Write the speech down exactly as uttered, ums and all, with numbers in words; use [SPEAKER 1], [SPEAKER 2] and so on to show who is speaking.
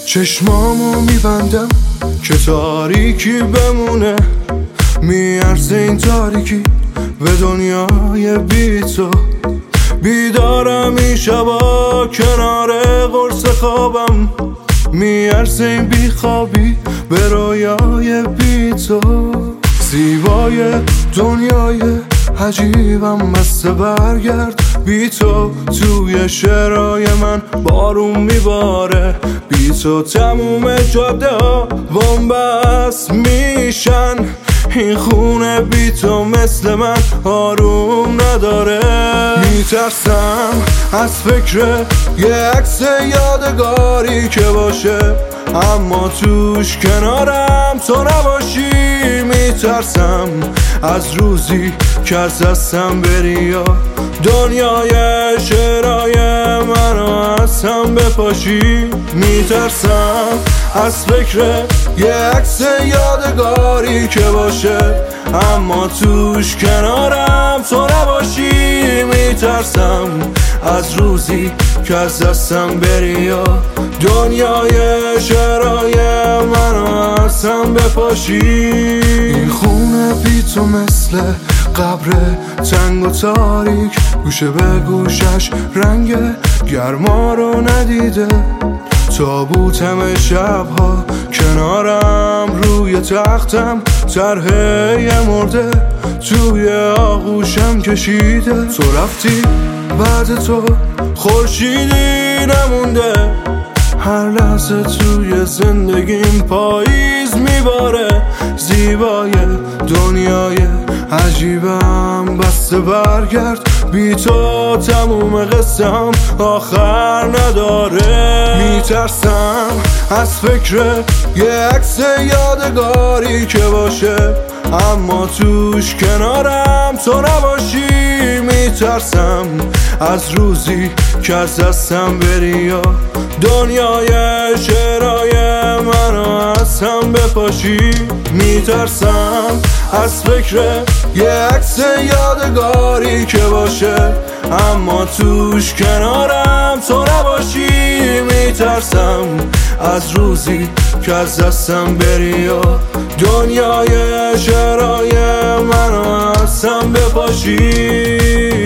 [SPEAKER 1] چشمامو میبندم که تاریکی بمونه، میارزه این تاریکی به دنیای بی تو. بیدارم این شبا کنار قرص خوابم، میارزه این بی خوابی به رویای بی تو. زیبای دنیای عجیبم بسته برگرد بی تو. توی شعرهای من بارون میباره، بی تو تموم جاده ها بن‌بست میشن. این خونه بی تو مثل من آروم نداره. میترسم از فکر یه عکس یادگاری که باشه، اما توش کنارم تو نباشی. میترسم از روزی که از دستم بری یا دنیای شعرهای منو از هم بپاشی. میترسم از فکر یه عکس یادگاری که باشه، اما توش کنارم تو نباشی. میترسم از روزی که از دستم بری یا دنیای شعرهای منو از هم بپاشی. این خونه بی تو مثل قبر تنگ و تاریک، گوشه به گوشش رنگ گرما رو ندیده. تابوتم شبها کنارم روی تختم، طرح یه مرده توی آغوشم کشیده. تو رفتی بعد تو خورشیدی نمونده، هر لحظه توی زندگیم پاییز میباره. زیبای دنیای عجیبم بسته برگرد بی تو، تموم قصه‌ام آخر نداره. میترسم از فکر یه عکس یادگاری که باشه، اما توش کنارم تو نباشی. میترسم از روزی که از دستم بری یا دنیای شعرهای منو از هم بپاشی. میترسم از فکر یه عکس یادگاری که باشه، اما توش کنارم تو نباشی. میترسم از روزی که از دستم بری یا دنیای شعرهای منو از هم بپاشی.